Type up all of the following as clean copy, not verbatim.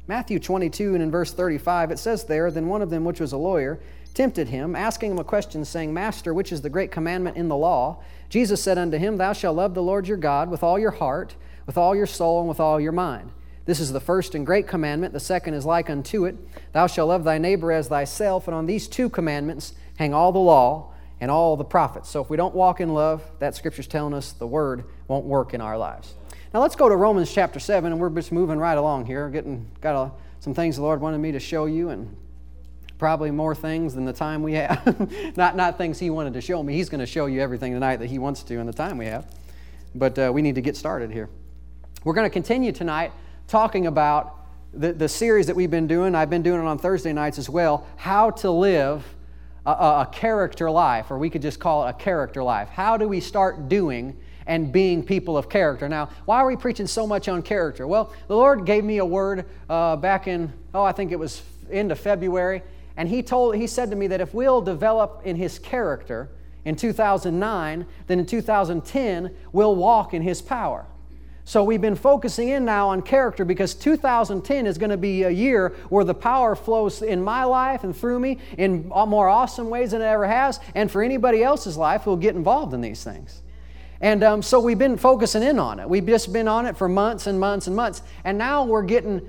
Matthew 22 and in verse 35, it says there, "Then one of them, which was a lawyer, tempted him, asking him a question, saying, Master, which is the great commandment in the law? Jesus said unto him, Thou shalt love the Lord your God with all your heart, with all your soul, and with all your mind. This is the first and great commandment. The second is like unto it. Thou shalt love thy neighbor as thyself. And on these two commandments hang all the law and all the prophets." So if we don't walk in love, that Scripture's telling us the Word won't work in our lives. Now let's go to Romans chapter 7, and we're just moving right along here. Got some things the Lord wanted me to show you, and probably more things than the time we have. not things He wanted to show me. He's going to show you everything tonight that He wants to in the time we have. But we need to get started here. We're going to continue tonight talking about the series that we've been doing. I've been doing it on Thursday nights as well, how to live a character life, or we could just call it a character life. How do we start doing and being people of character? Now, why are we preaching so much on character? Well, the Lord gave me a word back in, I think it was end of February, and He said to me that if we'll develop in His character in 2009, then in 2010, we'll walk in His power. So we've been focusing in now on character because 2010 is going to be a year where the power flows in my life and through me in more awesome ways than it ever has, and for anybody else's life who will get involved in these things. And so we've been focusing in on it. We've just been on it for months and months and months. And now we're getting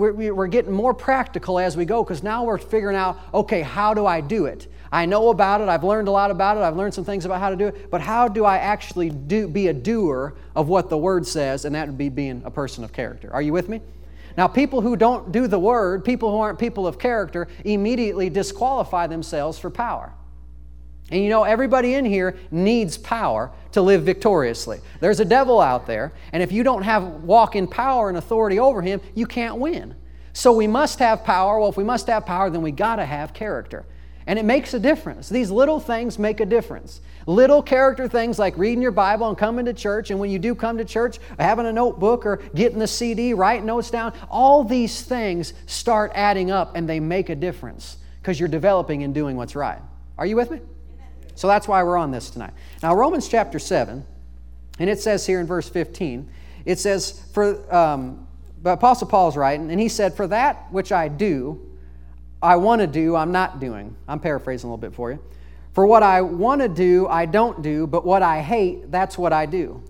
more practical as we go, because now we're figuring out, okay, how do I do it? I know about it. I've learned a lot about it. I've learned some things about how to do it. But how do I actually be a doer of what the Word says? And that would be being a person of character. Are you with me? Now, people who don't do the Word, people who aren't people of character, immediately disqualify themselves for power. And you know, everybody in here needs power to live victoriously. There's a devil out there, and if you don't walk in power and authority over him, you can't win. So we must have power. Well, if we must have power, then we got to have character. And it makes a difference. These little things make a difference. Little character things like reading your Bible and coming to church, and when you do come to church, having a notebook or getting the CD, writing notes down, all these things start adding up, and they make a difference because you're developing and doing what's right. Are you with me? So that's why we're on this tonight. Now, Romans chapter 7, and it says here in verse 15, it says, but Apostle Paul's writing, and he said, "For that which I want to do, I'm not doing." I'm paraphrasing a little bit for you. "For what I want to do, I don't do, but what I hate, that's what I do.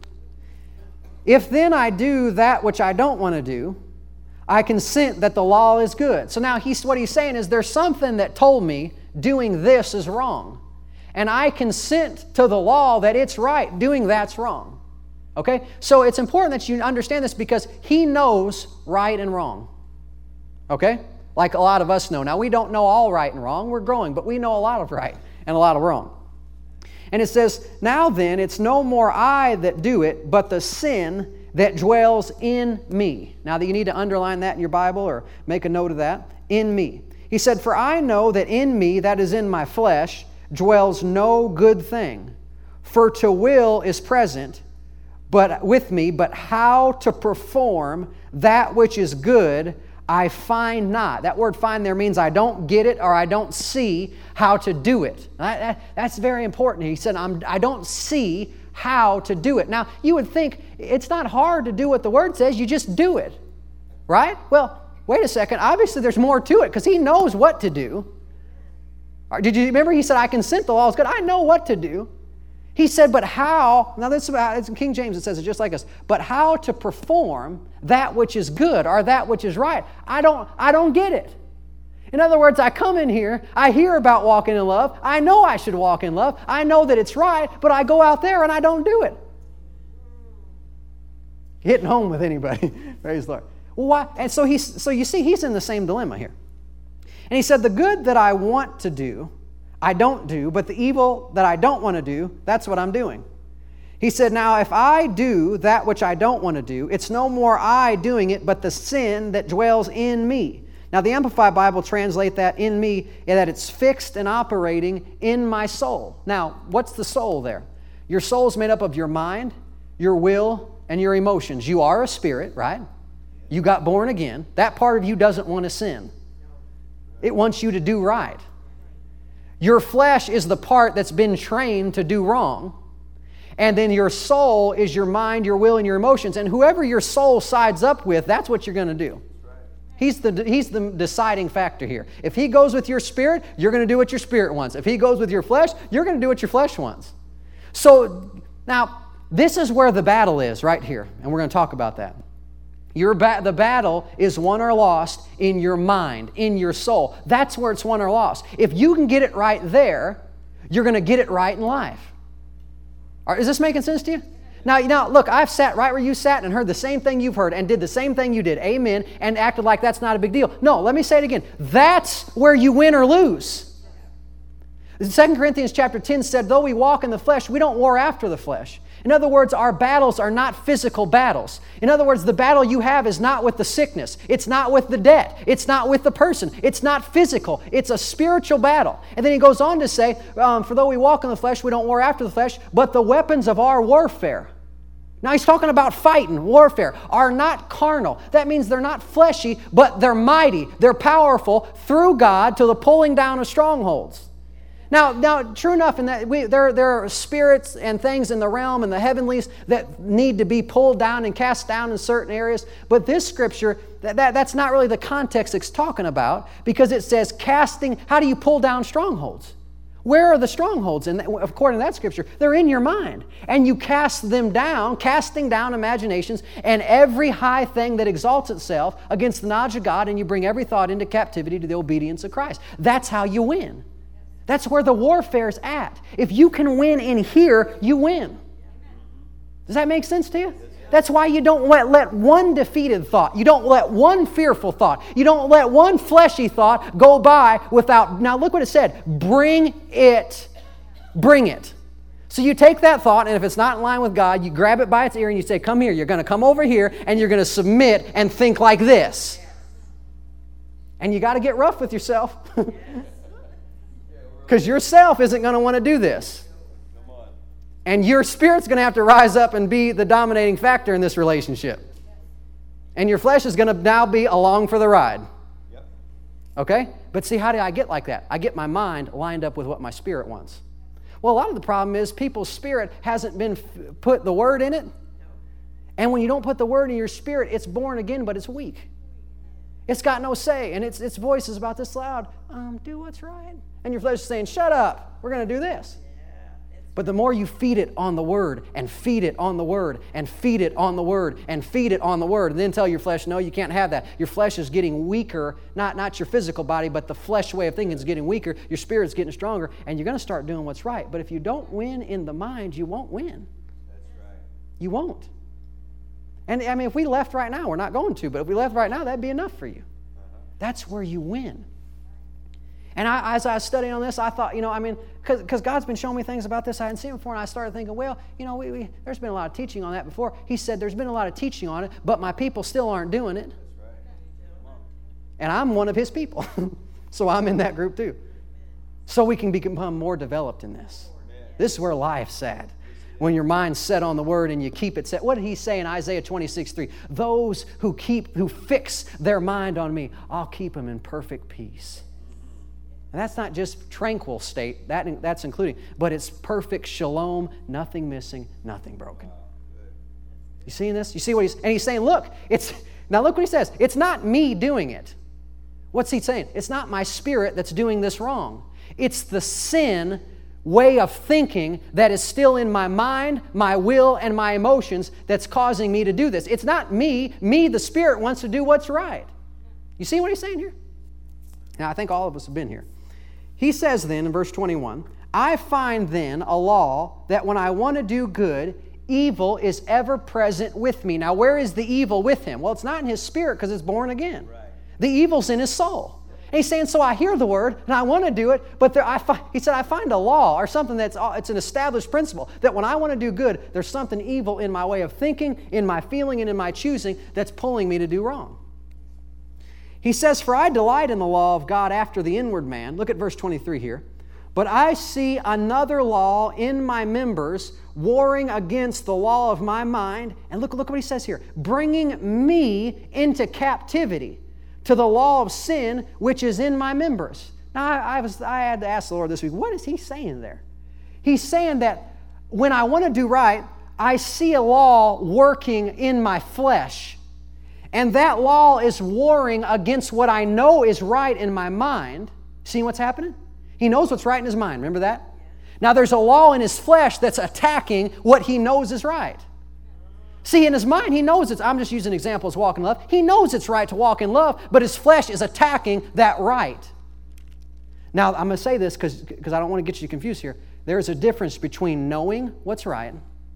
If then I do that which I don't want to do, I consent that the law is good." So now what he's saying is there's something that told me doing this is wrong. And I consent to the law that it's right, doing that's wrong. Okay? So it's important that you understand this because he knows right and wrong. Okay? Like a lot of us know. Now, we don't know all right and wrong. We're growing, but we know a lot of right and a lot of wrong. And it says, "Now then, it's no more I that do it, but the sin that dwells in me." Now, you need to underline that in your Bible or make a note of that. In me. He said, "For I know that in me, that is in my flesh, dwells no good thing. For to will is present, but with me, but how to perform that which is good, I find not." That word "find" there means I don't get it or I don't see how to do it. That's very important. He said, I don't see how to do it. Now, you would think it's not hard to do what the Word says. You just do it, right? Well, wait a second. Obviously, there's more to it because He knows what to do. Did you remember he said, "I consent the law is good"? I know what to do. He said, but how, now it's in King James, it says it just like us, but how to perform that which is good or that which is right. I don't get it. In other words, I come in here, I hear about walking in love, I know I should walk in love, I know that it's right, but I go out there and I don't do it. Hitting home with anybody. Praise the Lord. Well, why? And so you see, he's in the same dilemma here. And he said, "The good that I want to do, I don't do, but the evil that I don't want to do, that's what I'm doing." He said, "Now if I do that which I don't want to do, it's no more I doing it, but the sin that dwells in me." Now the Amplified Bible translate that "in me," and that it's fixed and operating in my soul. Now, what's the soul there? Your soul's made up of your mind, your will, and your emotions. You are a spirit, right? You got born again. That part of you doesn't want to sin. It wants you to do right. Your flesh is the part that's been trained to do wrong. And then your soul is your mind, your will, and your emotions. And whoever your soul sides up with, that's what you're going to do. He's the deciding factor here. If He goes with your spirit, you're going to do what your spirit wants. If He goes with your flesh, you're going to do what your flesh wants. So now, this is where the battle is right here, and we're going to talk about that. The battle is won or lost in your mind, in your soul. That's where it's won or lost. If you can get it right there, you're going to get it right in life. All right, is this making sense to you? Now, look, I've sat right where you sat and heard the same thing you've heard and did the same thing you did, amen, and acted like that's not a big deal. No, let me say it again. That's where you win or lose. 2 Corinthians chapter 10 said, though we walk in the flesh, we don't war after the flesh. In other words, our battles are not physical battles. In other words, the battle you have is not with the sickness. It's not with the debt. It's not with the person. It's not physical. It's a spiritual battle. And then he goes on to say, for though we walk in the flesh, we don't war after the flesh, but the weapons of our warfare. Now he's talking about fighting, warfare, are not carnal. That means they're not fleshy, but they're mighty. They're powerful through God to the pulling down of strongholds. Now, true enough, in that there are spirits and things in the realm and the heavenlies that need to be pulled down and cast down in certain areas. But this scripture, that's not really the context it's talking about, because it says casting. How do you pull down strongholds? Where are the strongholds? And according to that scripture, they're in your mind. And you cast them down, casting down imaginations and every high thing that exalts itself against the knowledge of God, and you bring every thought into captivity to the obedience of Christ. That's how you win. That's where the warfare's at. If you can win in here, you win. Does that make sense to you? That's why you don't let one defeated thought, you don't let one fearful thought, you don't let one fleshy thought go by without, now look what it said, bring it. Bring it. So you take that thought, and if it's not in line with God, you grab it by its ear and you say, come here, you're going to come over here, and you're going to submit and think like this. And you got to get rough with yourself. Because yourself isn't going to want to do this. And your spirit's going to have to rise up and be the dominating factor in this relationship. And your flesh is going to now be along for the ride. Okay? But see, how do I get like that? I get my mind lined up with what my spirit wants. Well, a lot of the problem is people's spirit hasn't been put the word in it. And when you don't put the word in your spirit, it's born again, but it's weak. It's got no say, and its voice is about this loud. Do what's right. And your flesh is saying, shut up, we're going to do this. But the more you feed it on the Word, and feed it on the Word, and feed it on the Word, and feed it on the Word, and then tell your flesh, no, you can't have that. Your flesh is getting weaker, not your physical body, but the flesh way of thinking is getting weaker. Your spirit's getting stronger, and you're going to start doing what's right. But if you don't win in the mind, you won't win. That's right. You won't. And I mean, if we left right now, we're not going to, but if we left right now, that'd be enough for you. That's where you win. And as I was studying on this, I thought, because God's been showing me things about this I hadn't seen before, and I started thinking, well, there's been a lot of teaching on that before. He said there's been a lot of teaching on it, but my people still aren't doing it. And I'm one of His people. So I'm in that group too. So we can become more developed in this. This is where life's at. When your mind's set on the Word and you keep it set. What did He say in Isaiah 26:3? Those who fix their mind on me, I'll keep them in perfect peace. And that's not just tranquil state, that's including, but it's perfect shalom, nothing missing, nothing broken. You seeing this? You see what he's saying, look what he says, it's not me doing it. What's he saying? It's not my spirit that's doing this wrong. It's the sin way of thinking that is still in my mind, my will, and my emotions that's causing me to do this. It's not me. The spirit wants to do what's right. You see what he's saying here? Now, I think all of us have been here. He says then in verse 21, I find then a law that when I want to do good, evil is ever present with me. Now, where is the evil with him? Well, it's not in his spirit because it's born again. Right. The evil's in his soul. And he's saying, so I hear the word and I want to do it, but he said, I find a law or something it's an established principle that when I want to do good, there's something evil in my way of thinking, in my feeling, and in my choosing that's pulling me to do wrong. He says, for I delight in the law of God after the inward man. Look at verse 23 here. But I see another law in my members warring against the law of my mind. And look what he says here. Bringing me into captivity to the law of sin which is in my members. Now, I had to ask the Lord this week, what is he saying there? He's saying that when I want to do right, I see a law working in my flesh. and that law is warring against what I know is right in my mind. See what's happening? He knows what's right in his mind. Remember that? Now there's a law in his flesh that's attacking what he knows is right. See, in his mind, he knows I'm just using examples, walk in love. He knows it's right to walk in love, but his flesh is attacking that right. Now, I'm going to say this because I don't want to get you confused here. There's a difference between knowing what's right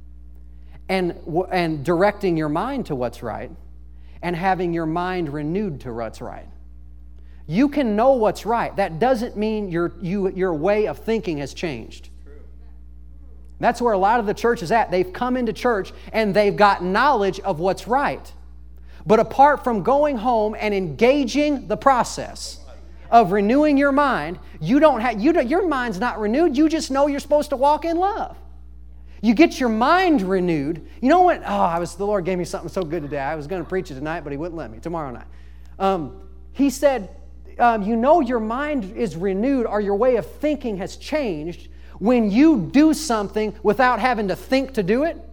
and directing your mind to what's right and having your mind renewed to what's right. You can know what's right. That doesn't mean your way of thinking has changed. That's where a lot of the church is at. They've come into church and they've got knowledge of what's right. But apart from going home and engaging the process of renewing your mind, your mind's not renewed. You just know you're supposed to walk in love. You get your mind renewed. You know what? The Lord gave me something so good today. I was going to preach it tonight, but He wouldn't let me. Tomorrow night. He said, your mind is renewed or your way of thinking has changed when you do something without having to think to do it.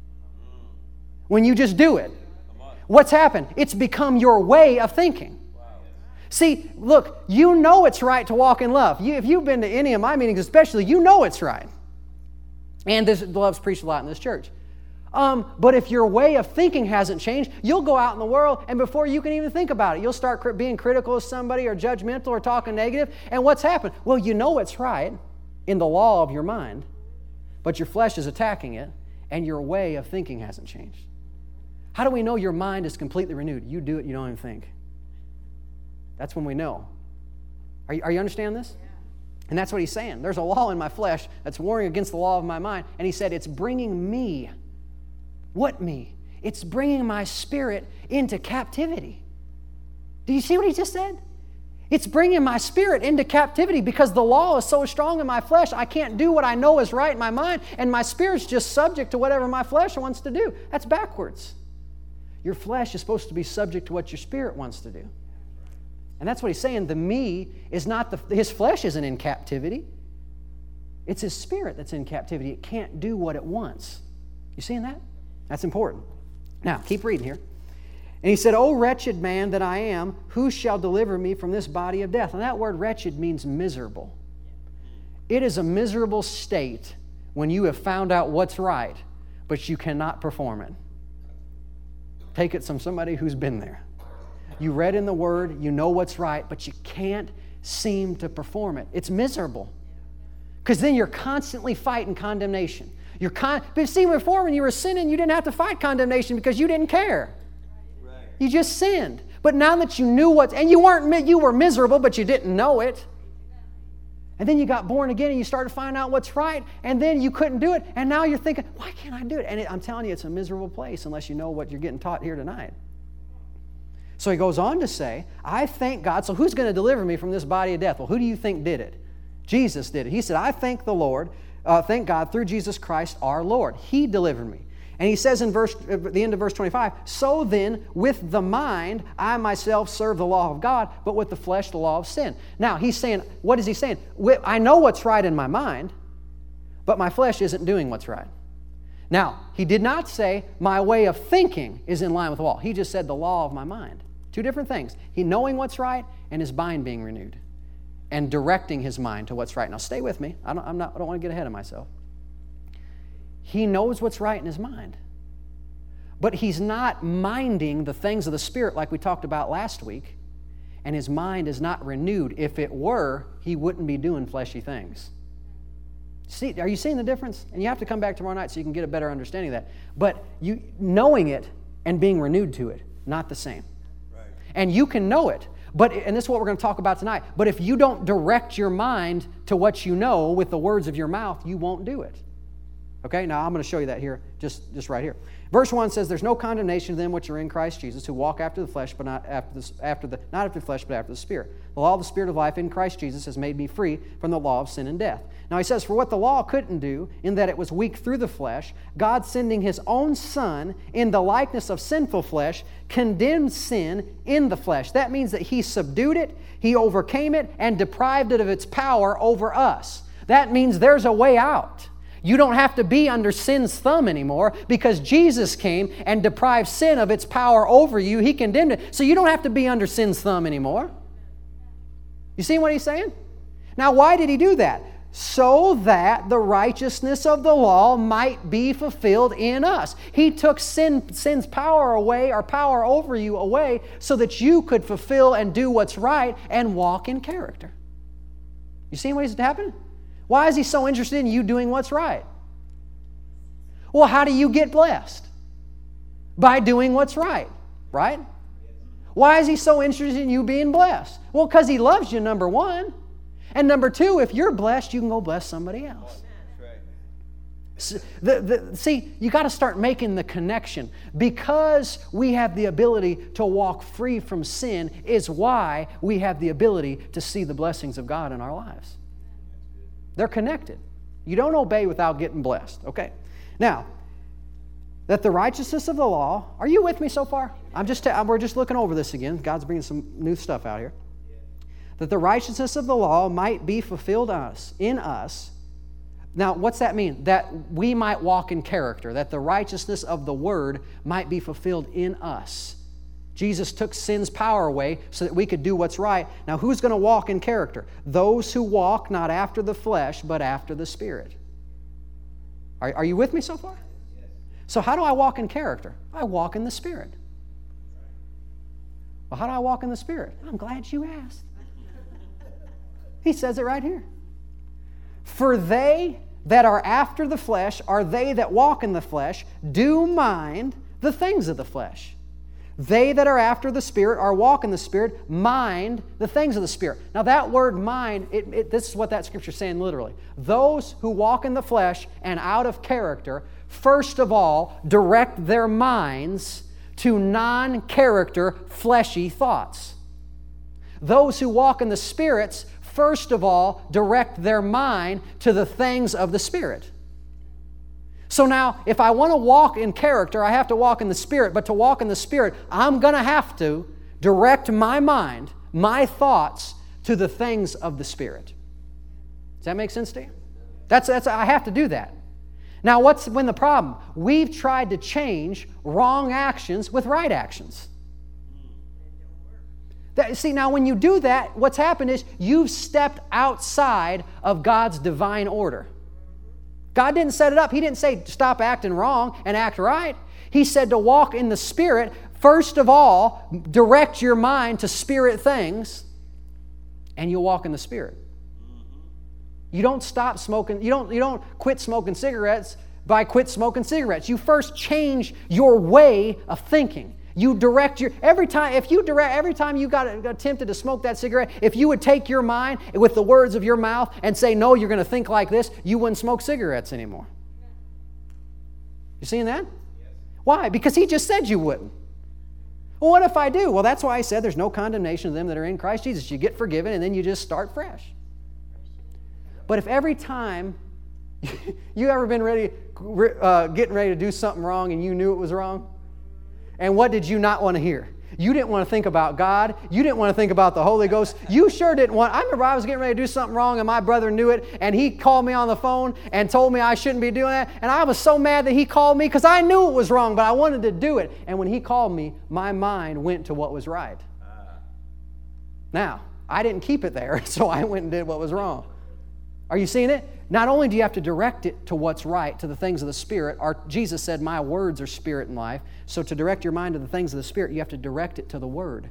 When you just do it. What's happened? It's become your way of thinking. See, look, you know it's right to walk in love. If you've been to any of my meetings especially, you know it's right. And this love's preached a lot in this church. But if your way of thinking hasn't changed, you'll go out in the world and before you can even think about it, you'll start being critical of somebody or judgmental or talking negative. And what's happened? Well, you know it's right in the law of your mind, but your flesh is attacking it and your way of thinking hasn't changed. How do we know your mind is completely renewed? You do it, you don't even think. That's when we know. Are you understand this? Yeah. And that's what he's saying. There's a law in my flesh that's warring against the law of my mind. And he said, it's bringing me. What me? It's bringing my spirit into captivity. Do you see what he just said? It's bringing my spirit into captivity because the law is so strong in my flesh, I can't do what I know is right in my mind, and my spirit's just subject to whatever my flesh wants to do. That's backwards. Your flesh is supposed to be subject to what your spirit wants to do. And that's what he's saying. The me is not his flesh isn't in captivity. It's his spirit that's in captivity. It can't do what it wants. You seeing that? That's important. Now, keep reading here. And he said, O wretched man that I am, who shall deliver me from this body of death? And that word wretched means miserable. It is a miserable state when you have found out what's right, but you cannot perform it. Take it from somebody who's been there. You read in the Word, you know what's right, but you can't seem to perform it. It's miserable. Because then you're constantly fighting condemnation. But see, before when you were sinning, you didn't have to fight condemnation because you didn't care. Right. You just sinned. But now that you knew you were miserable, but you didn't know it. And then you got born again and you started finding out what's right, and then you couldn't do it, and now you're thinking, why can't I do it? And I'm telling you, it's a miserable place unless you know what you're getting taught here tonight. So he goes on to say, I thank God. So who's going to deliver me from this body of death? Well, who do you think did it? Jesus did it. He said, I thank the Lord, thank God through Jesus Christ our Lord. He delivered me. And he says at the end of verse 25, so then with the mind I myself serve the law of God, but with the flesh the law of sin. Now he's saying, what is he saying? I know what's right in my mind, but my flesh isn't doing what's right. Now, he did not say my way of thinking is in line with the law. He just said the law of my mind. Two different things. He knowing what's right and his mind being renewed and directing his mind to what's right. Now, stay with me. I don't want to get ahead of myself. He knows what's right in his mind, but he's not minding the things of the Spirit like we talked about last week, and his mind is not renewed. If it were, he wouldn't be doing fleshy things. See, are you seeing the difference? And you have to come back tomorrow night so you can get a better understanding of that. But you knowing it and being renewed to it, not the same. Right. And you can know it, and this is what we're going to talk about tonight. But if you don't direct your mind to what you know with the words of your mouth, you won't do it. Okay, now I'm going to show you that here, just right here. Verse 1 says, there's no condemnation to them which are in Christ Jesus, who walk after the flesh, but not after the flesh, but after the Spirit. The law of the Spirit of life in Christ Jesus has made me free from the law of sin and death. Now he says, for what the law couldn't do, in that it was weak through the flesh, God sending his own Son in the likeness of sinful flesh, condemned sin in the flesh. That means that he subdued it, he overcame it, and deprived it of its power over us. That means there's a way out. You don't have to be under sin's thumb anymore because Jesus came and deprived sin of its power over you. He condemned it. So you don't have to be under sin's thumb anymore. You see what he's saying? Now, why did he do that? So that the righteousness of the law might be fulfilled in us. He took sin's power away, or power over you away, so that you could fulfill and do what's right and walk in character. You see what is happening? Why is he so interested in you doing what's right? Well, how do you get blessed? By doing what's right, right? Why is he so interested in you being blessed? Well, because he loves you, number one. And number two, if you're blessed, you can go bless somebody else. See, you got to start making the connection. Because we have the ability to walk free from sin is why we have the ability to see the blessings of God in our lives. They're connected. You don't obey without getting blessed. Okay. Now, that the righteousness of the law, are you with me so far? We're just looking over this again. God's bringing some new stuff out here. That the righteousness of the law might be fulfilled in us. Now, what's that mean? That we might walk in character, that the righteousness of the Word might be fulfilled in us. Jesus took sin's power away so that we could do what's right. Now, who's going to walk in character? Those who walk not after the flesh, but after the Spirit. Are you with me so far? So how do I walk in character? I walk in the Spirit. Well, how do I walk in the Spirit? I'm glad you asked. He says it right here. For they that are after the flesh are they that walk in the flesh, do mind the things of the flesh. They that are after the Spirit are walk in the Spirit, mind the things of the Spirit. Now that word mind, this is what that scripture is saying literally. Those who walk in the flesh and out of character, first of all, direct their minds to non-character, fleshy thoughts. Those who walk in the Spirit's first of all, direct their mind to the things of the Spirit. So now, if I want to walk in character, I have to walk in the Spirit. But to walk in the Spirit, I'm going to have to direct my mind, my thoughts, to the things of the Spirit. Does that make sense to you? I have to do that. Now, what's been the problem? We've tried to change wrong actions with right actions. See, now when you do that, what's happened is you've stepped outside of God's divine order. God didn't set it up. He didn't say stop acting wrong and act right. He said to walk in the Spirit. First of all, direct your mind to Spirit things, and you'll walk in the Spirit. You don't stop smoking. You don't quit smoking cigarettes by quit smoking cigarettes. You first change your way of thinking. You direct every time you got tempted to smoke that cigarette, if you would take your mind with the words of your mouth and say, no, you're going to think like this, you wouldn't smoke cigarettes anymore. You seeing that? Yes. Why? Because He just said you wouldn't. Well, what if I do? Well, that's why He said there's no condemnation to them that are in Christ Jesus. You get forgiven and then you just start fresh. But if every time you ever been getting ready to do something wrong and you knew it was wrong? And what did you not want to hear? You didn't want to think about God. You didn't want to think about the Holy Ghost. You sure didn't want. I remember I was getting ready to do something wrong and my brother knew it and he called me on the phone and told me I shouldn't be doing that. And I was so mad that he called me because I knew it was wrong, but I wanted to do it. And when he called me, my mind went to what was right. Now, I didn't keep it there, so I went and did what was wrong. Are you seeing it? Not only do you have to direct it to what's right, to the things of the Spirit, Jesus said, my words are spirit and life. So to direct your mind to the things of the Spirit, you have to direct it to the Word.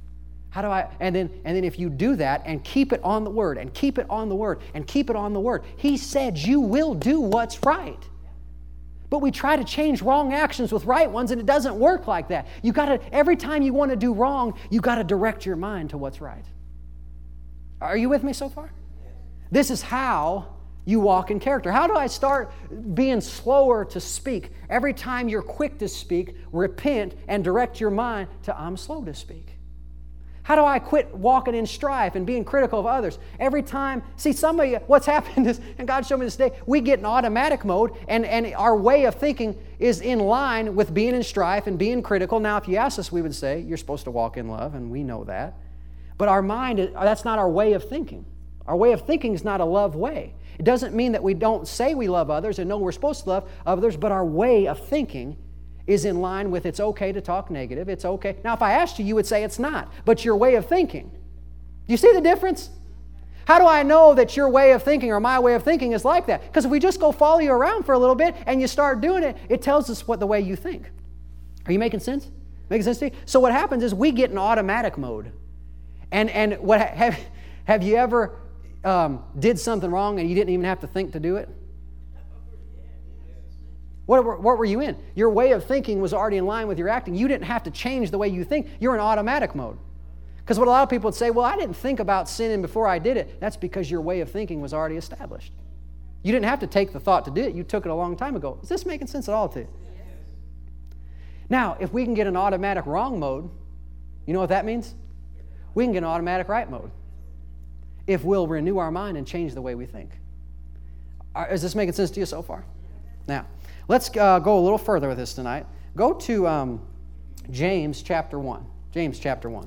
And then if you do that and keep it on the Word, and keep it on the Word, and keep it on the Word, He said you will do what's right. But we try to change wrong actions with right ones, and it doesn't work like that. Every time you want to do wrong, you got to direct your mind to what's right. Are you with me so far? This is how you walk in character. How do I start being slower to speak? Every time you're quick to speak, repent and direct your mind to I'm slow to speak. How do I quit walking in strife and being critical of others? Every time, what's happened is, and God showed me this day, we get in automatic mode and our way of thinking is in line with being in strife and being critical. Now, if you ask us, we would say, you're supposed to walk in love, and we know that. But our mind, that's not our way of thinking. Our way of thinking is not a love way. It doesn't mean that we don't say we love others and know we're supposed to love others, but our way of thinking is in line with it's okay to talk negative. It's okay. Now, if I asked you, you would say it's not, but your way of thinking. Do you see the difference? How do I know that your way of thinking or my way of thinking is like that? Because if we just go follow you around for a little bit and you start doing it, it tells us what the way you think. Are you making sense? Making sense to you? So what happens is we get in automatic mode. And what have you ever did something wrong and you didn't even have to think to do it? What were you in? Your way of thinking was already in line with your acting. You didn't have to change the way you think. You're in automatic mode. Because what a lot of people would say, well, I didn't think about sinning before I did it. That's because your way of thinking was already established. You didn't have to take the thought to do it. You took it a long time ago. Is this making sense at all to you? Yes. Now, if we can get an automatic wrong mode, you know what that means? We can get an automatic right mode. If we'll renew our mind and change the way we think. Is this making sense to you so far? Now, let's go a little further with this tonight. Go to James chapter 1. James chapter 1.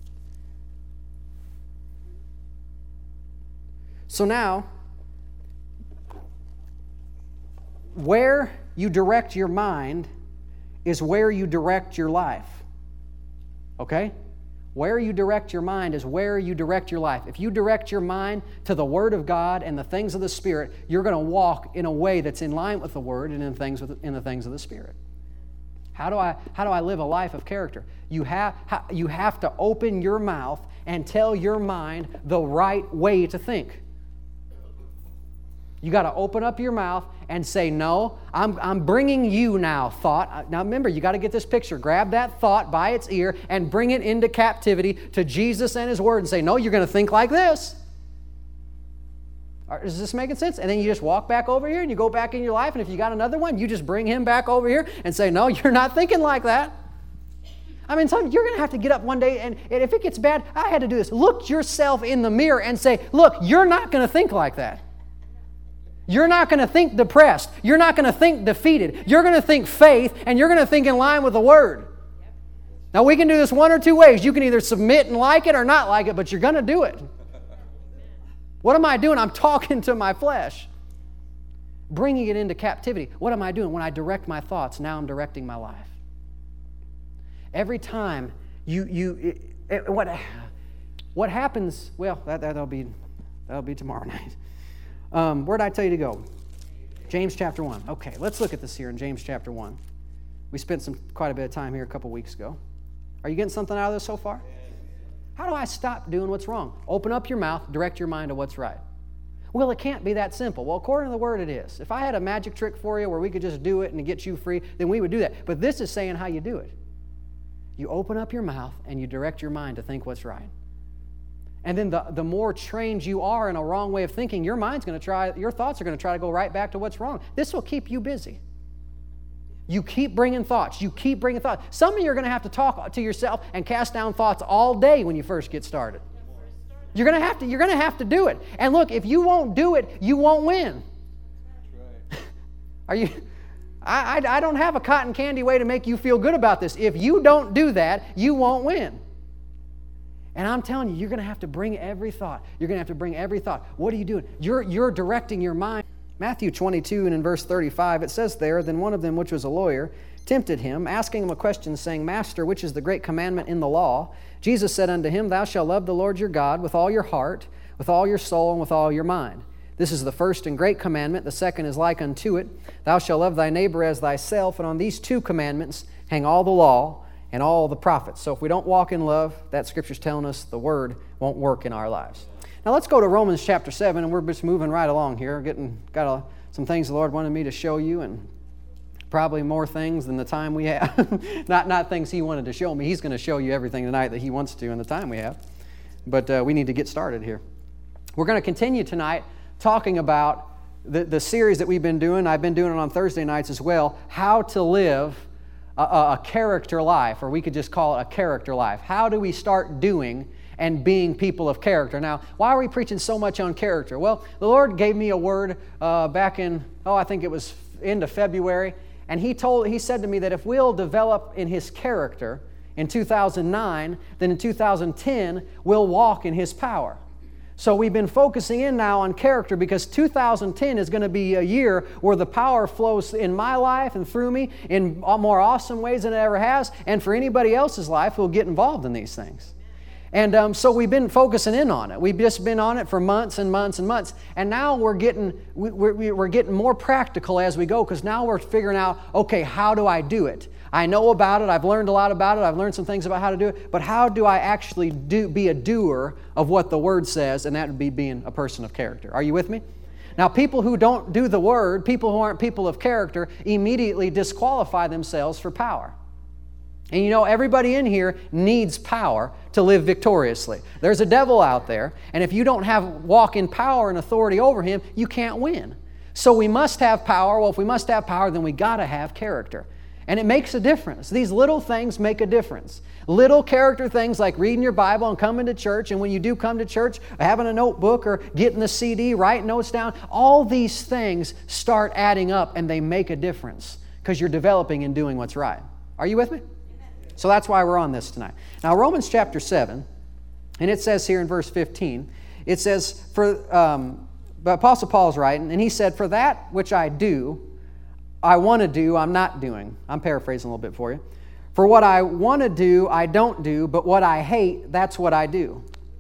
So now, where you direct your mind is where you direct your life. Okay? Where you direct your mind is where you direct your life. If you direct your mind to the Word of God and the things of the Spirit, you're going to walk in a way that's in line with the Word and in the things of the Spirit. How do I live a life of character? You have to open your mouth and tell your mind the right way to think. You got to open up your mouth and say, no, I'm bringing you now, thought. Now remember, you got to get this picture. Grab that thought by its ear and bring it into captivity to Jesus and His Word and say, no, you're going to think like this. Is this making sense? And then you just walk back over here and you go back in your life, and if you got another one, you just bring him back over here and say, no, you're not thinking like that. I mean, you're going to have to get up one day, and if it gets bad, I had to do this. Look yourself in the mirror and say, look, you're not going to think like that. You're not going to think depressed. You're not going to think defeated. You're going to think faith, and you're going to think in line with the Word. Now, we can do this one or two ways. You can either submit and like it or not like it, but you're going to do it. What am I doing? I'm talking to my flesh, bringing it into captivity. What am I doing? When I direct my thoughts, now I'm directing my life. Every time what happens, well, that'll be tomorrow night. Where did I tell you to go? James chapter 1. Okay, let's look at this here in James chapter 1. We spent quite a bit of time here a couple weeks ago. Are you getting something out of this so far? How do I stop doing what's wrong? Open up your mouth, direct your mind to what's right. Well, it can't be that simple. Well, according to the Word, it is. If I had a magic trick for you where we could just do it and get you free, then we would do that. But this is saying how you do it. You open up your mouth and you direct your mind to think what's right. And then the more trained you are in a wrong way of thinking, your thoughts are going to try to go right back to what's wrong. This will keep you busy. You keep bringing thoughts. You keep bringing thoughts. Some of you are going to have to talk to yourself and cast down thoughts all day when you first get started. You're going to have to do it. And look, if you won't do it, you won't win. That's right. I don't have a cotton candy way to make you feel good about this. If you don't do that, you won't win. And I'm telling you, you're going to have to bring every thought. You're going to have to bring every thought. What are you doing? You're directing your mind. Matthew 22 and in verse 35, it says there, then one of them, which was a lawyer, tempted him, asking him a question, saying, Master, which is the great commandment in the law? Jesus said unto him, Thou shalt love the Lord your God with all your heart, with all your soul, and with all your mind. This is the first and great commandment. The second is like unto it. Thou shalt love thy neighbor as thyself. And on these two commandments hang all the law and all the prophets. So if we don't walk in love, that Scripture's telling us the Word won't work in our lives. Now let's go to Romans chapter 7, and we're just moving right along here. Got some things the Lord wanted me to show you, and probably more things than the time we have. not things He wanted to show me. He's going to show you everything tonight that He wants to in the time we have. But we need to get started here. We're going to continue tonight talking about the series that we've been doing. I've been doing it on Thursday nights as well, how to live a character life, or we could just call it a character life. How do we start doing and being people of character? Now, why are we preaching so much on character? Well, the Lord gave me a word back in, I think it was end of February, and He said to me that if we'll develop in His character in 2009, then in 2010, we'll walk in His power. So we've been focusing in now on character because 2010 is going to be a year where the power flows in my life and through me in more awesome ways than it ever has, and for anybody else's life who will get involved in these things. And so we've been focusing in on it. We've just been on it for months and months and months. And now we're getting more practical as we go, because now we're figuring out, okay, how do I do it? I know about it. I've learned a lot about it. I've learned some things about how to do it. But how do I actually be a doer of what the Word says? And that would be being a person of character. Are you with me? Now, people who don't do the Word, people who aren't people of character, immediately disqualify themselves for power. And you know, everybody in here needs power to live victoriously. There's a devil out there, and if you don't walk in power and authority over him, you can't win. So we must have power. Well, if we must have power, then we got to have character. And it makes a difference. These little things make a difference. Little character things like reading your Bible and coming to church, and when you do come to church, having a notebook or getting the CD, writing notes down, all these things start adding up and they make a difference because you're developing and doing what's right. Are you with me? So that's why we're on this tonight. Now, Romans chapter 7, and it says here in verse 15, it says, but Apostle Paul's writing, and he said, "For that which I do, I want to do, I'm not doing." I'm paraphrasing a little bit for you. "For what I want to do, I don't do, but what I hate, that's what I do.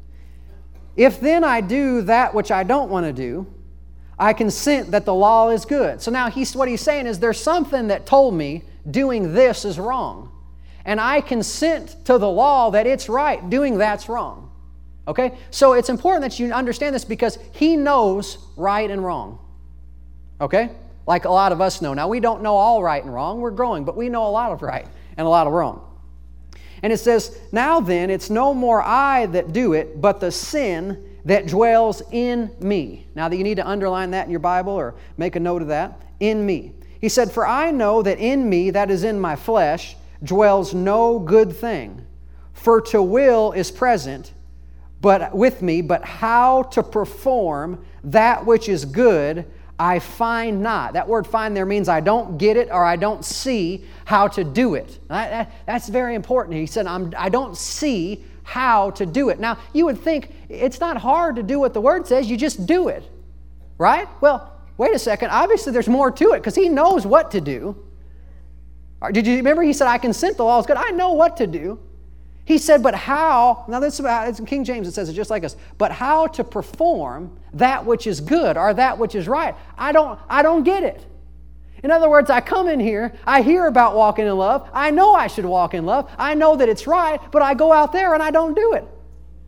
If then I do that which I don't want to do, I consent that the law is good." So now what he's saying is there's something that told me doing this is wrong. And I consent to the law that it's right, doing that's wrong. Okay? So it's important that you understand this because he knows right and wrong. Okay? Like a lot of us know. Now, we don't know all right and wrong. We're growing, but we know a lot of right and a lot of wrong. And it says, "Now then, it's no more I that do it, but the sin that dwells in me." Now that you need to underline that in your Bible or make a note of that. In me. He said, "For I know that in me, that is in my flesh, dwells no good thing. For to will is present, but with me, but how to perform that which is good, I find not." That word "find" there means I don't get it or I don't see how to do it. That's very important. He said, I don't see how to do it. Now, you would think it's not hard to do what the Word says. You just do it. Right? Well, wait a second. Obviously, there's more to it because he knows what to do. Did you remember he said, "I consent the law is good"? I know what to do. He said, but how, now it's in King James, it says it just like us, but how to perform that which is good or that which is right. I don't get it. In other words, I come in here, I hear about walking in love, I know I should walk in love, I know that it's right, but I go out there and I don't do it.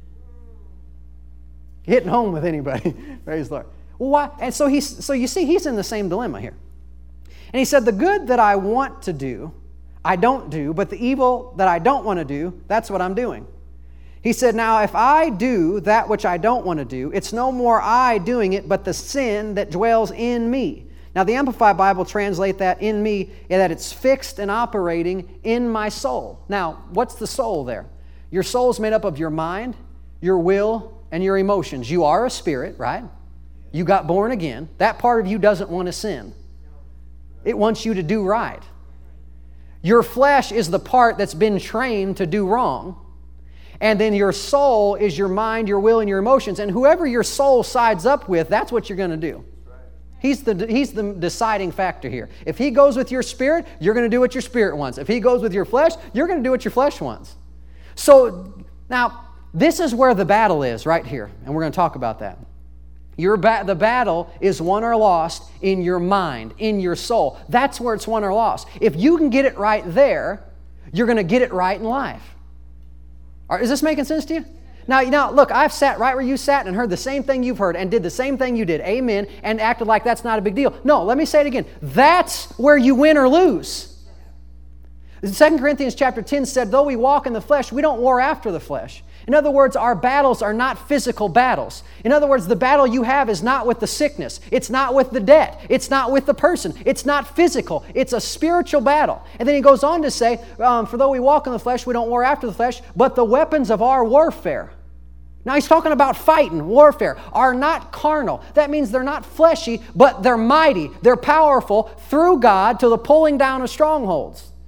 Hitting home with anybody. Praise the Lord. Well, why? And so you see, he's in the same dilemma here. And he said, "The good that I want to do, I don't do, but the evil that I don't want to do, that's what I'm doing." He said, "Now if I do that which I don't want to do, it's no more I doing it, but the sin that dwells in me." Now the Amplified Bible translate that "in me," that it's fixed and operating in my soul. Now, what's the soul there? Your soul is made up of your mind, your will, and your emotions. You are a spirit, right? You got born again. That part of you doesn't want to sin. It wants you to do right. Your flesh is the part that's been trained to do wrong. And then your soul is your mind, your will, and your emotions. And whoever your soul sides up with, that's what you're going to do. He's the deciding factor here. If he goes with your spirit, you're going to do what your spirit wants. If he goes with your flesh, you're going to do what your flesh wants. So now, this is where the battle is right here. And we're going to talk about that. The battle is won or lost in your mind, in your soul. That's where it's won or lost. If you can get it right there, you're going to get it right in life. Is this making sense to you? Now, look, I've sat right where you sat and heard the same thing you've heard and did the same thing you did, amen, and acted like that's not a big deal. No, let me say it again. That's where you win or lose. 2 Corinthians chapter 10 said, "Though we walk in the flesh, we don't war after the flesh." In other words, our battles are not physical battles. In other words, the battle you have is not with the sickness. It's not with the debt. It's not with the person. It's not physical. It's a spiritual battle. And then he goes on to say, "For though we walk in the flesh, we don't war after the flesh, but the weapons of our warfare." Now he's talking about fighting, warfare, are not carnal. That means they're not fleshy, but they're mighty. They're powerful through God to the pulling down of strongholds.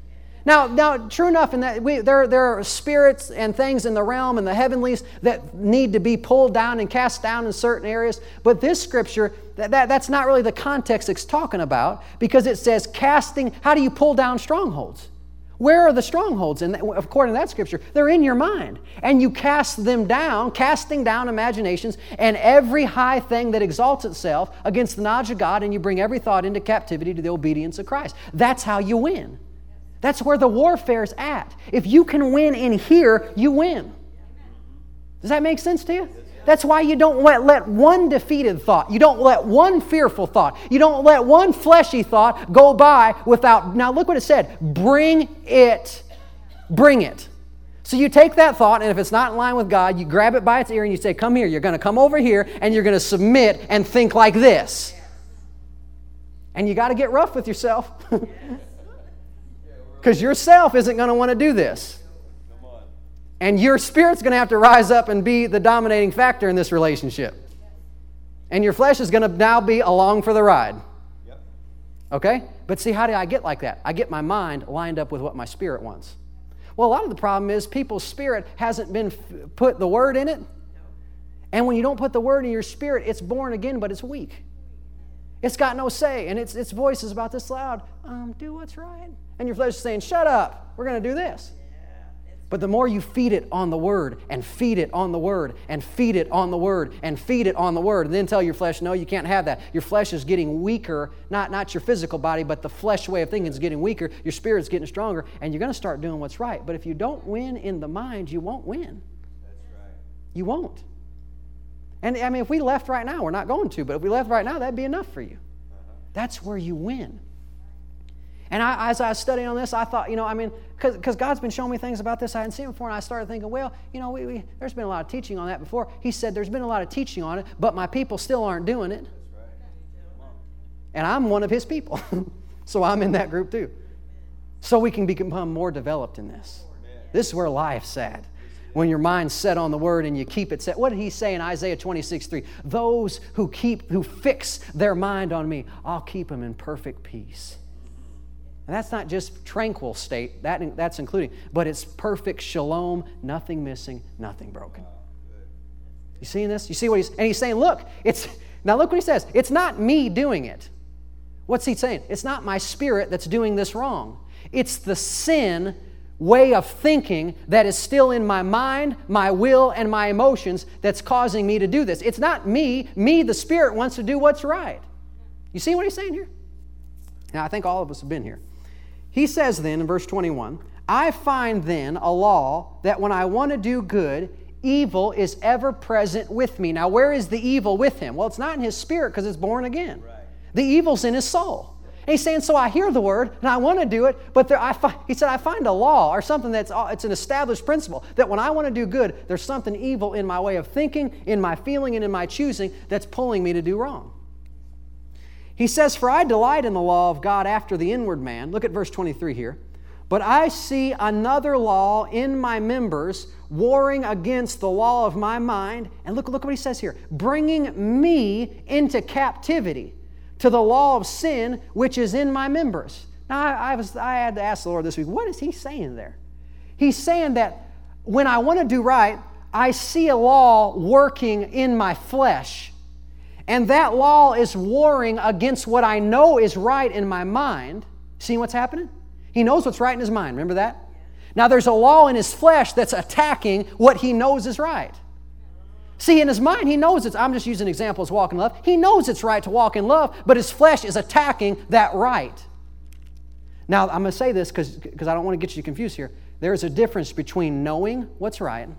Now, true enough, in that there are spirits and things in the realm and the heavenlies that need to be pulled down and cast down in certain areas. But this scripture, that's not really the context it's talking about, because it says casting. How do you pull down strongholds? Where are the strongholds? And according to that scripture, they're in your mind. And you cast them down, casting down imaginations and every high thing that exalts itself against the knowledge of God, and you bring every thought into captivity to the obedience of Christ. That's how you win. That's where the warfare's at. If you can win in here, you win. Does that make sense to you? That's why you don't let one defeated thought, you don't let one fearful thought, you don't let one fleshy thought go by without, now look what it said, bring it. Bring it. So you take that thought, and if it's not in line with God, you grab it by its ear and you say, come here, you're going to come over here and you're going to submit and think like this. And you got to get rough with yourself. Because yourself isn't going to want to do this. And your spirit's going to have to rise up and be the dominating factor in this relationship. And your flesh is going to now be along for the ride. Okay? But see, how do I get like that? I get my mind lined up with what my spirit wants. Well, a lot of the problem is people's spirit hasn't been put the word in it. And when you don't put the word in your spirit, it's born again, but it's weak. It's got no say, and its voice is about this loud. Do what's right. And your flesh is saying, shut up. We're going to do this. But the more you feed it on the Word, and feed it on the Word, and feed it on the Word, and feed it on the Word, and then tell your flesh, no, you can't have that. Your flesh is getting weaker, not your physical body, but the flesh way of thinking is getting weaker. Your spirit's getting stronger, and you're going to start doing what's right. But if you don't win in the mind, you won't win. That's right. You won't. And I mean, if we left right now, we're not going to, but if we left right now, that'd be enough for you. That's where you win. And as I was studying on this, I thought, because God's been showing me things about this I hadn't seen before, and I started thinking, well, there's been a lot of teaching on that before. He said there's been a lot of teaching on it, but my people still aren't doing it. And I'm one of His people, so I'm in that group too. So we can become more developed in this. This is where life's at. When your mind's set on the Word and you keep it set. What did He say in Isaiah 26:3? Those who fix their mind on me, I'll keep them in perfect peace. And that's not just tranquil state, that's including, but it's perfect shalom, nothing missing, nothing broken. You seeing this? You see what he's saying, look what he says, it's not me doing it. What's he saying? It's not my spirit that's doing this wrong. It's the sin way of thinking that is still in my mind, my will, and my emotions that's causing me to do this. It's not me. The spirit wants to do what's right. You see what he's saying here? Now, I think all of us have been here. He says then in verse 21, I find then a law that when I want to do good, evil is ever present with me. Now, where is the evil with him? Well, it's not in his spirit because it's born again. Right. The evil's in his soul. And he's saying, so I hear the word and I want to do it, but he said, I find a law or something it's an established principle that when I want to do good, there's something evil in my way of thinking, in my feeling, and in my choosing that's pulling me to do wrong. He says, for I delight in the law of God after the inward man. Look at verse 23 here. But I see another law in my members warring against the law of my mind. And look what he says here. Bringing me into captivity to the law of sin which is in my members. Now, I had to ask the Lord this week, what is he saying there? He's saying that when I want to do right, I see a law working in my flesh. And that law is warring against what I know is right in my mind. See what's happening? He knows what's right in his mind. Remember that? Now there's a law in his flesh that's attacking what he knows is right. See, in his mind, he knows it's, I'm just using an example as walk in love. He knows it's right to walk in love, but his flesh is attacking that right. Now, I'm going to say this because I don't want to get you confused here. There's a difference between knowing what's right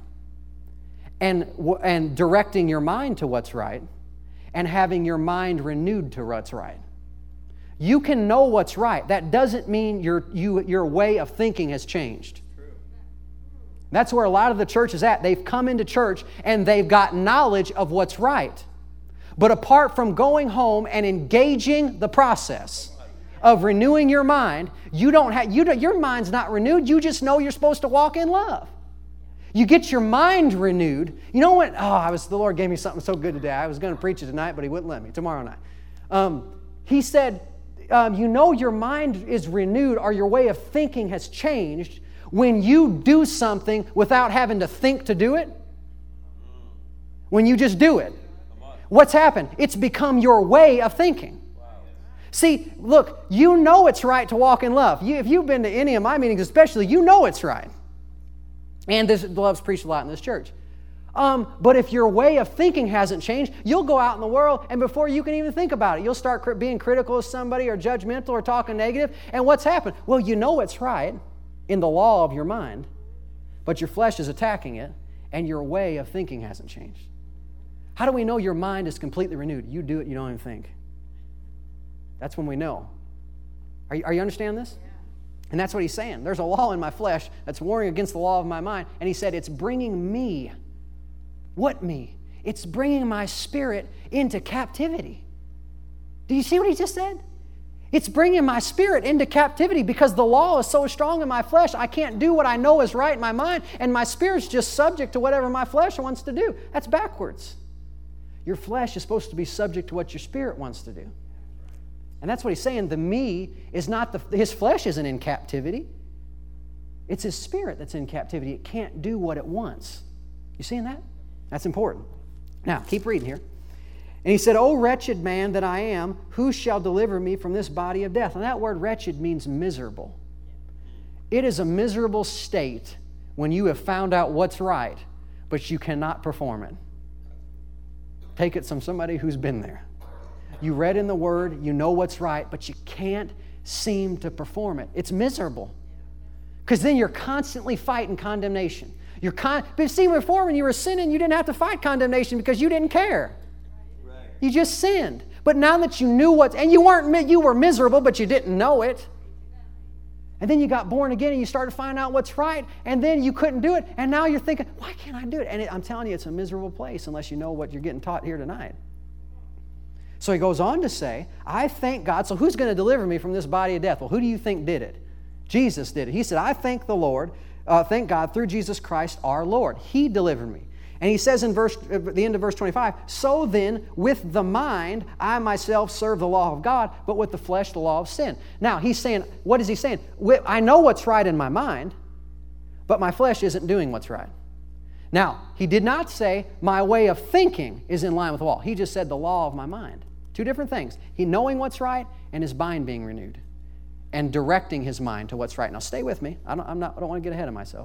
and directing your mind to what's right and having your mind renewed to what's right. You can know what's right. That doesn't mean your way of thinking has changed. That's where a lot of the church is at. They've come into church and they've got knowledge of what's right. But apart from going home and engaging the process of renewing your mind, your mind's not renewed. You just know you're supposed to walk in love. You get your mind renewed. You know what? The Lord gave me something so good today. I was going to preach it tonight, but He wouldn't let me. Tomorrow night. He said, you know your mind is renewed or your way of thinking has changed when you do something without having to think to do it. When you just do it. What's happened? It's become your way of thinking. See, look, you know it's right to walk in love. If you've been to any of my meetings especially, you know it's right. And this love's preached a lot in this church. But if your way of thinking hasn't changed, you'll go out in the world, and before you can even think about it, you'll start being critical of somebody or judgmental or talking negative. And what's happened? Well, you know it's right in the law of your mind, but your flesh is attacking it, and your way of thinking hasn't changed. How do we know your mind is completely renewed? You do it, you don't even think. That's when we know. Are you understand this? Yeah. And that's what he's saying. There's a law in my flesh that's warring against the law of my mind. And he said, it's bringing me. What me? It's bringing my spirit into captivity. Do you see what he just said? It's bringing my spirit into captivity because the law is so strong in my flesh, I can't do what I know is right in my mind, and my spirit's just subject to whatever my flesh wants to do. That's backwards. Your flesh is supposed to be subject to what your spirit wants to do. And that's what he's saying. The me is not his flesh isn't in captivity. It's his spirit that's in captivity. It can't do what it wants. You seeing that? That's important. Now, keep reading here. And he said, O wretched man that I am, who shall deliver me from this body of death? And that word wretched means miserable. It is a miserable state when you have found out what's right, but you cannot perform it. Take it from somebody who's been there. You read in the Word, you know what's right, but you can't seem to perform it. It's miserable. Because then you're constantly fighting condemnation. But see, before when you were sinning, you didn't have to fight condemnation because you didn't care. Right. You just sinned. But now that you knew and you were miserable, but you didn't know it. And then you got born again and you started finding out what's right, and then you couldn't do it, and now you're thinking, why can't I do it? And I'm telling you, it's a miserable place unless you know what you're getting taught here tonight. So he goes on to say, I thank God. So who's going to deliver me from this body of death? Well, who do you think did it? Jesus did it. He said, I thank the Lord, thank God through Jesus Christ our Lord. He delivered me. And he says at the end of verse 25, so then with the mind I myself serve the law of God, but with the flesh the law of sin. Now he's saying, what is he saying? I know what's right in my mind, but my flesh isn't doing what's right. Now, he did not say my way of thinking is in line with the law. He just said the law of my mind. Two different things. He knowing what's right and his mind being renewed and directing his mind to what's right. Now stay with me. I don't want to get ahead of myself.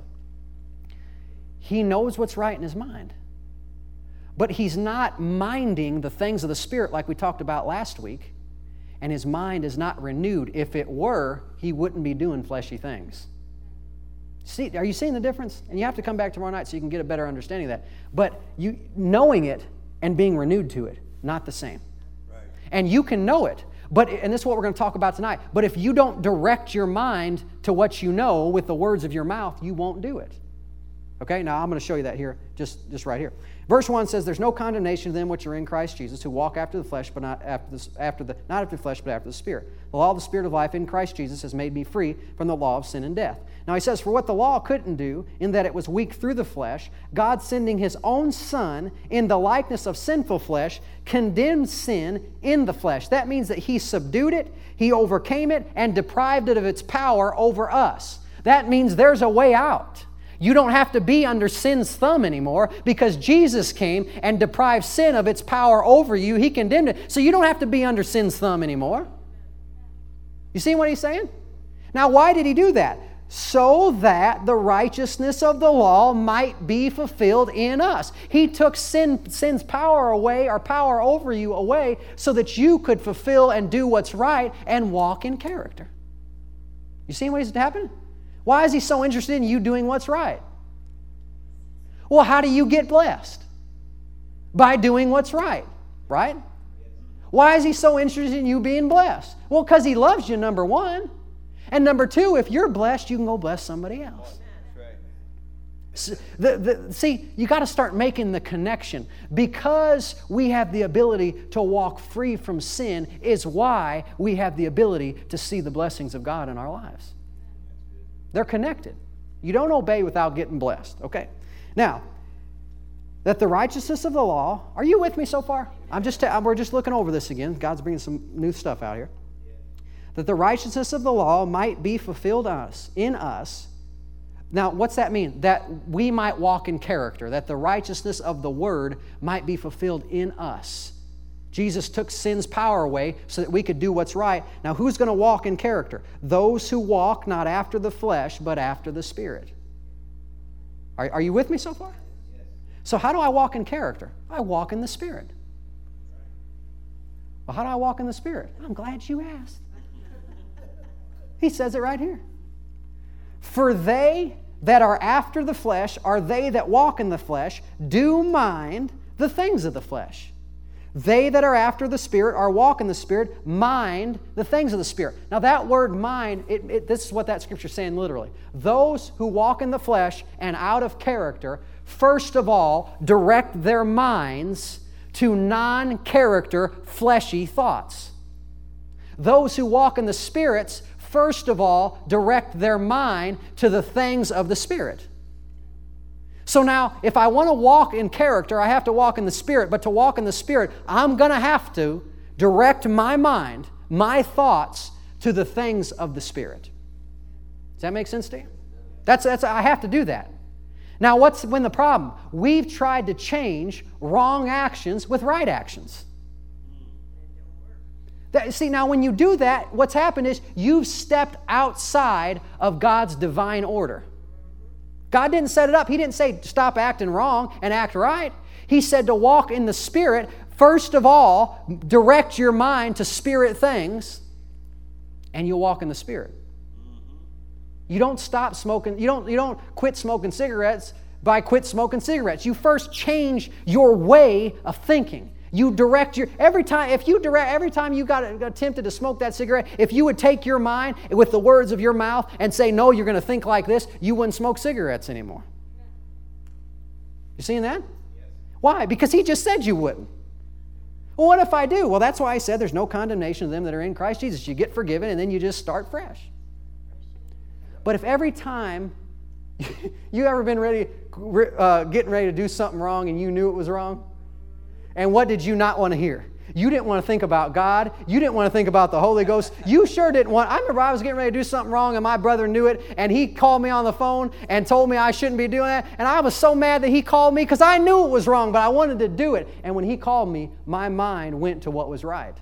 He knows what's right in his mind. But he's not minding the things of the Spirit like we talked about last week. And his mind is not renewed. If it were, he wouldn't be doing fleshy things. See, are you seeing the difference? And you have to come back tomorrow night so you can get a better understanding of that. But you knowing it and being renewed to it, not the same. Right. And you can know it. And this is what we're going to talk about tonight. But if you don't direct your mind to what you know with the words of your mouth, you won't do it. Okay, now I'm going to show you that here, just right here. Verse 1 says, there's no condemnation to them which are in Christ Jesus, who walk after the flesh, but not after the flesh, but after the Spirit. The law of the Spirit of life in Christ Jesus has made me free from the law of sin and death. Now he says, for what the law couldn't do, in that it was weak through the flesh, God sending his own Son in the likeness of sinful flesh, condemned sin in the flesh. That means that he subdued it, he overcame it, and deprived it of its power over us. That means there's a way out. You don't have to be under sin's thumb anymore because Jesus came and deprived sin of its power over you. He condemned it. So you don't have to be under sin's thumb anymore. You see what he's saying? Now, why did he do that? So that the righteousness of the law might be fulfilled in us. He took sin's power away, or power over you away, so that you could fulfill and do what's right and walk in character. You see what is happening? Why is he so interested in you doing what's right? Well, how do you get blessed? By doing what's right, right? Why is he so interested in you being blessed? Well, because he loves you, number one. And number two, if you're blessed, you can go bless somebody else. See, you got to start making the connection. Because we have the ability to walk free from sin is why we have the ability to see the blessings of God in our lives. They're connected. You don't obey without getting blessed, okay? Now, that the righteousness of the law, are you with me so far? We're just looking over this again. God's bringing some new stuff out here. that the righteousness of the law might be fulfilled in us. Now, what's that mean? That we might walk in character, that the righteousness of the Word might be fulfilled in us. Jesus took sin's power away so that we could do what's right. Now, who's going to walk in character? Those who walk not after the flesh, but after the Spirit. Are you with me so far? So how do I walk in character? I walk in the Spirit. Well, how do I walk in the Spirit? I'm glad you asked. He says it right here. For they that are after the flesh are they that walk in the flesh, do mind the things of the flesh. They that are after the Spirit are walk in the Spirit, mind the things of the Spirit. Now that word mind, this is what that scripture is saying literally. Those who walk in the flesh and out of character, first of all, direct their minds to non-character, fleshy thoughts. Those who walk in the Spirit, first of all, direct their mind to the things of the Spirit. So now, if I want to walk in character, I have to walk in the Spirit. But to walk in the Spirit, I'm going to have to direct my mind, my thoughts, to the things of the Spirit. Does that make sense to you? I have to do that. Now, what's been the problem? We've tried to change wrong actions with right actions. See, now when you do that, what's happened is you've stepped outside of God's divine order. God didn't set it up. He didn't say stop acting wrong and act right. He said to walk in the Spirit. First of all, direct your mind to Spirit things, and you'll walk in the Spirit. You don't stop smoking. You don't quit smoking cigarettes by quit smoking cigarettes. You first change your way of thinking. You direct your every time you got tempted to smoke that cigarette, if you would take your mind with the words of your mouth and say, no, you're going to think like this, you wouldn't smoke cigarettes anymore. You seeing that? Yes. Why? Because He just said you wouldn't. Well, what if I do? Well, that's why I said there's no condemnation of them that are in Christ Jesus. You get forgiven and then you just start fresh. But if every time you ever been getting ready to do something wrong and you knew it was wrong? And what did you not want to hear? You didn't want to think about God. You didn't want to think about the Holy Ghost. You sure didn't want... I remember I was getting ready to do something wrong and my brother knew it and he called me on the phone and told me I shouldn't be doing that. And I was so mad that he called me because I knew it was wrong, but I wanted to do it. And when he called me, my mind went to what was right.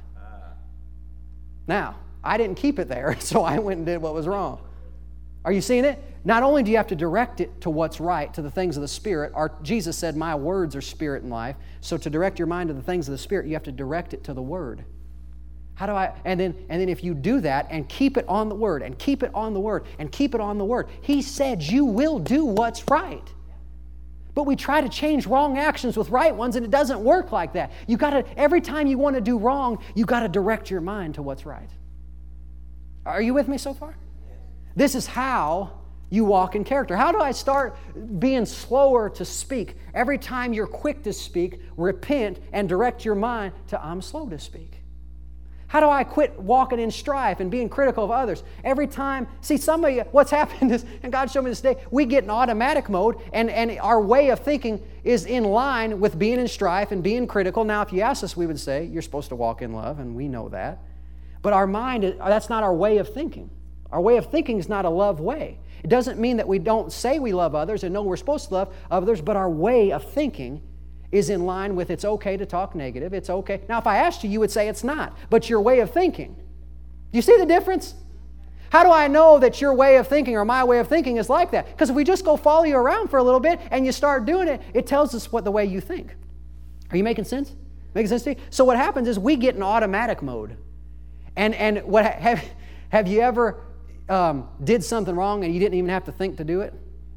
Now, I didn't keep it there, so I went and did what was wrong. Are you seeing it? Not only do you have to direct it to what's right, to the things of the Spirit. Jesus said, my words are spirit and life. So to direct your mind to the things of the Spirit, you have to direct it to the Word. And then if you do that and keep it on the Word, and keep it on the Word, and keep it on the Word, He said you will do what's right. But we try to change wrong actions with right ones, and it doesn't work like that. Every time you want to do wrong, you got to direct your mind to what's right. Are you with me so far? This is how you walk in character. How do I start being slower to speak? Every time you're quick to speak, repent and direct your mind to I'm slow to speak. How do I quit walking in strife and being critical of others? Every time, see, some of you, what's happened is, and God showed me this day, we get in automatic mode and our way of thinking is in line with being in strife and being critical. Now, if you ask us, we would say, you're supposed to walk in love, and we know that. But our mind, that's not our way of thinking. Our way of thinking is not a love way. It doesn't mean that we don't say we love others and know we're supposed to love others, but our way of thinking is in line with it's okay to talk negative. It's okay. Now, if I asked you, you would say it's not, but your way of thinking. Do you see the difference? How do I know that your way of thinking or my way of thinking is like that? Because if we just go follow you around for a little bit and you start doing it, it tells us what the way you think. Are you making sense? Making sense to you? So what happens is we get in automatic mode. And what have you ever did something wrong and you didn't even have to think to do it?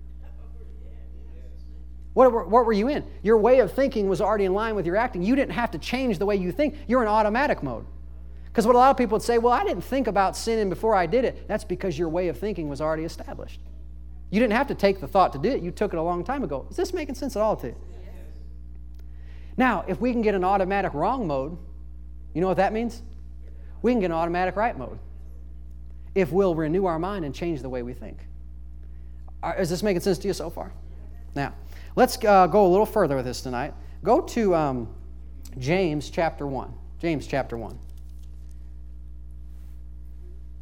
What were you in? Your way of thinking was already in line with your acting. You didn't have to change the way you think. You're in automatic mode. Because what a lot of people would say, well, I didn't think about sinning before I did it. That's because your way of thinking was already established. You didn't have to take the thought to do it. You took it a long time ago. Is this making sense at all to you? Yes. Now, if we can get an automatic wrong mode, you know what that means? We can get an automatic right mode. If we'll renew our mind and change the way we think. Is this making sense to you so far? Now, let's go a little further with this tonight. Go to James chapter 1. James chapter 1.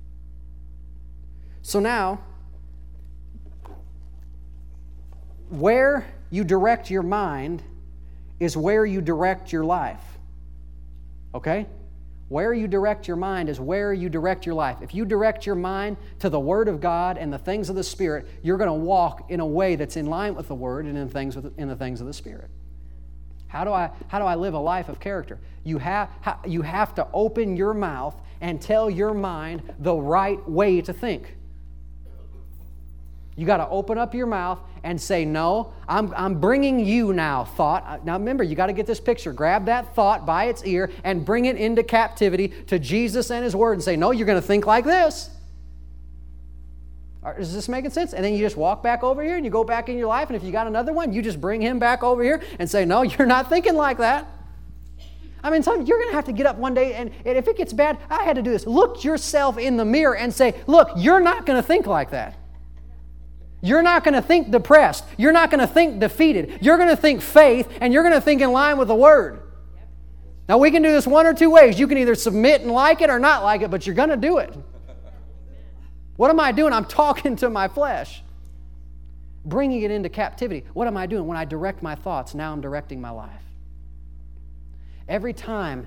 So now, where you direct your mind is where you direct your life. Okay? Where you direct your mind is where you direct your life. If you direct your mind to the Word of God and the things of the Spirit, you're going to walk in a way that's in line with the Word and in the things of the Spirit. How do I live a life of character? You have to open your mouth and tell your mind the right way to think. You got to open up your mouth and say, no, I'm bringing you now, thought. Now remember, you got to get this picture. Grab that thought by its ear and bring it into captivity to Jesus and His Word and say, no, you're going to think like this. Is this making sense? And then you just walk back over here and you go back in your life, and if you got another one, you just bring him back over here and say, no, you're not thinking like that. I mean, you're going to have to get up one day, and if it gets bad, I had to do this. Look yourself in the mirror and say, look, you're not going to think like that. You're not going to think depressed. You're not going to think defeated. You're going to think faith, and you're going to think in line with the Word. Now, we can do this one or two ways. You can either submit and like it or not like it, but you're going to do it. What am I doing? I'm talking to my flesh, bringing it into captivity. What am I doing? When I direct my thoughts, now I'm directing my life. Every time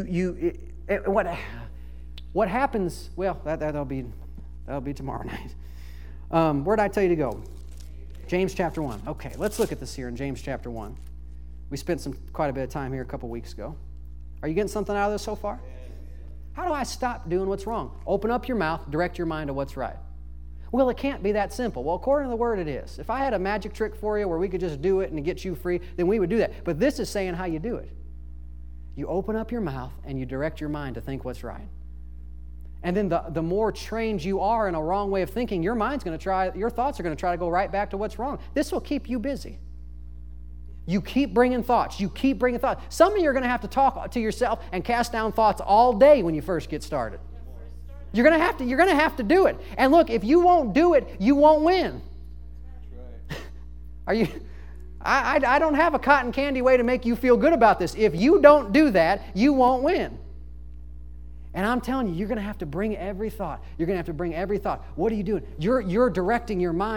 what happens, well, that'll be tomorrow night. Where did I tell you to go? James chapter 1. Okay, let's look at this here in James chapter 1. We spent quite a bit of time here a couple weeks ago. Are you getting something out of this so far? How do I stop doing what's wrong? Open up your mouth, direct your mind to what's right. Well, it can't be that simple. Well, according to the Word, it is. If I had a magic trick for you where we could just do it and get you free, then we would do that. But this is saying how you do it. You open up your mouth and you direct your mind to think what's right. And then the more trained you are in a wrong way of thinking, your thoughts are going to try to go right back to what's wrong. This will keep you busy. You keep bringing thoughts. You keep bringing thoughts. Some of you are going to have to talk to yourself and cast down thoughts all day when you first get started. You're going to have to do it. And look, if you won't do it, you won't win. That's right. I don't have a cotton candy way to make you feel good about this. If you don't do that, you won't win. And I'm telling you, you're going to have to bring every thought. You're going to have to bring every thought. What are you doing? You're directing your mind